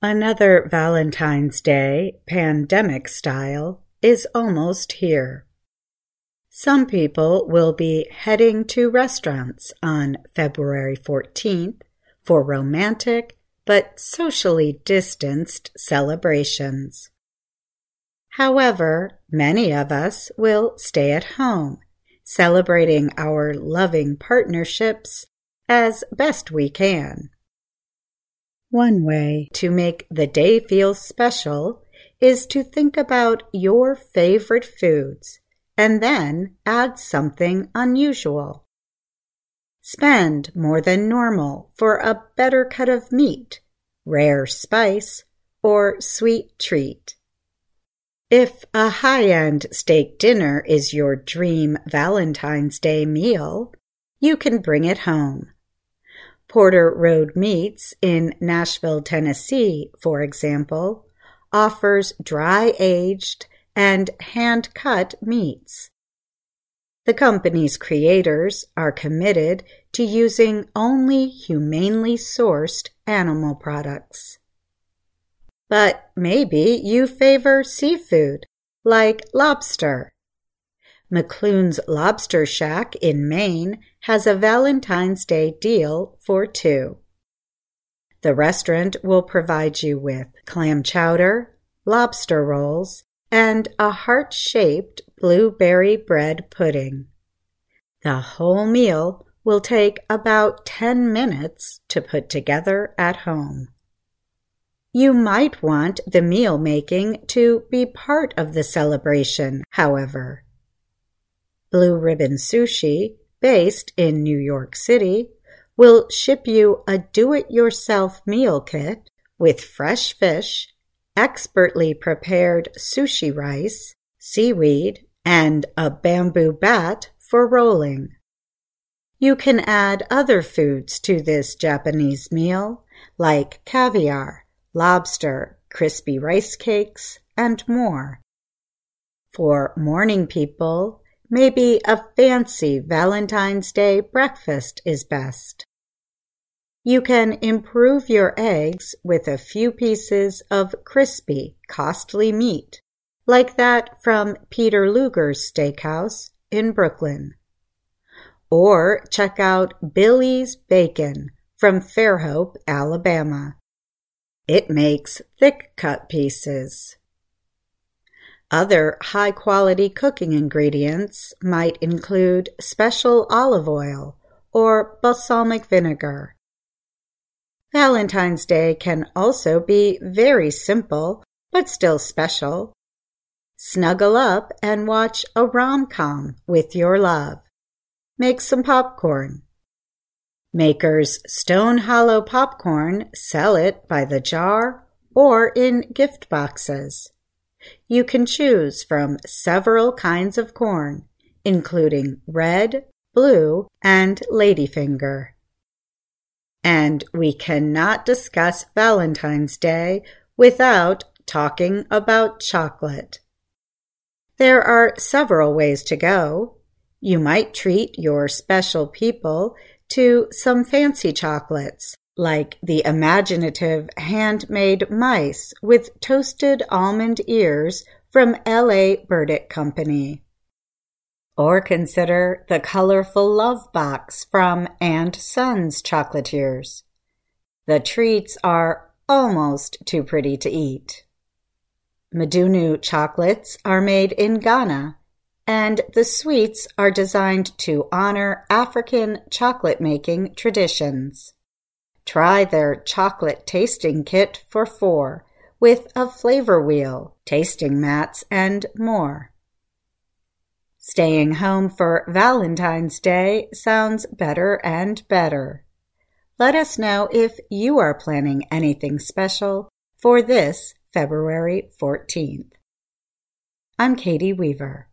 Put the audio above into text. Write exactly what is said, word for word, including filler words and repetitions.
Another Valentine's Day, pandemic style, is almost here. Some people will be heading to restaurants on February fourteenth for romantic but socially distanced celebrations. However, many of us will stay at home, celebrating our loving partnerships as best we can. One way to make the day feel special is to think about your favorite foods and then add something unusual. Spend more than normal for a better cut of meat, rare spice, or sweet treat. If a high-end steak dinner is your dream Valentine's Day meal, you can bring it home. Porter Road Meats in Nashville, Tennessee, for example, offers dry-aged and hand-cut meats. The company's creators are committed to using only humanely sourced animal products. But maybe you favor seafood, like lobster. McClune's Lobster Shack in Maine has a Valentine's Day deal for two. The restaurant will provide you with clam chowder, lobster rolls, and a heart-shaped blueberry bread pudding. The whole meal will take about ten minutes to put together at home. You might want the meal making to be part of the celebration, however. Blue Ribbon Sushi, based in New York City, will ship you a do-it-yourself meal kit with fresh fish, expertly prepared sushi rice, seaweed, and a bamboo bat for rolling. You can add other foods to this Japanese meal, like caviar, lobster, crispy rice cakes, and more. For morning people, maybe a fancy Valentine's Day breakfast is best. You can improve your eggs with a few pieces of crispy, costly meat, like that from Peter Luger's Steakhouse in Brooklyn. Or check out Billy's Bacon from Fairhope, Alabama. It makes thick-cut pieces. Other high-quality cooking ingredients might include special olive oil or balsamic vinegar. Valentine's Day can also be very simple, but still special. Snuggle up and watch a rom-com with your love. Make some popcorn. Makers Stone Hollow Popcorn sell it by the jar or in gift boxes. You can choose from several kinds of corn, including red, blue, and ladyfinger. And we cannot discuss Valentine's Day without talking about chocolate. There are several ways to go. You might treat your special people to some fancy chocolates, like the imaginative handmade mice with toasted almond ears from L A Burdick Company. Or consider the colorful love box from And Sons Chocolatiers. The treats are almost too pretty to eat. Medunu chocolates are made in Ghana, and the sweets are designed to honor African chocolate-making traditions. Try their chocolate tasting kit for four, with a flavor wheel, tasting mats, and more. Staying home for Valentine's Day sounds better and better. Let us know if you are planning anything special for this February fourteenth. I'm Katie Weaver.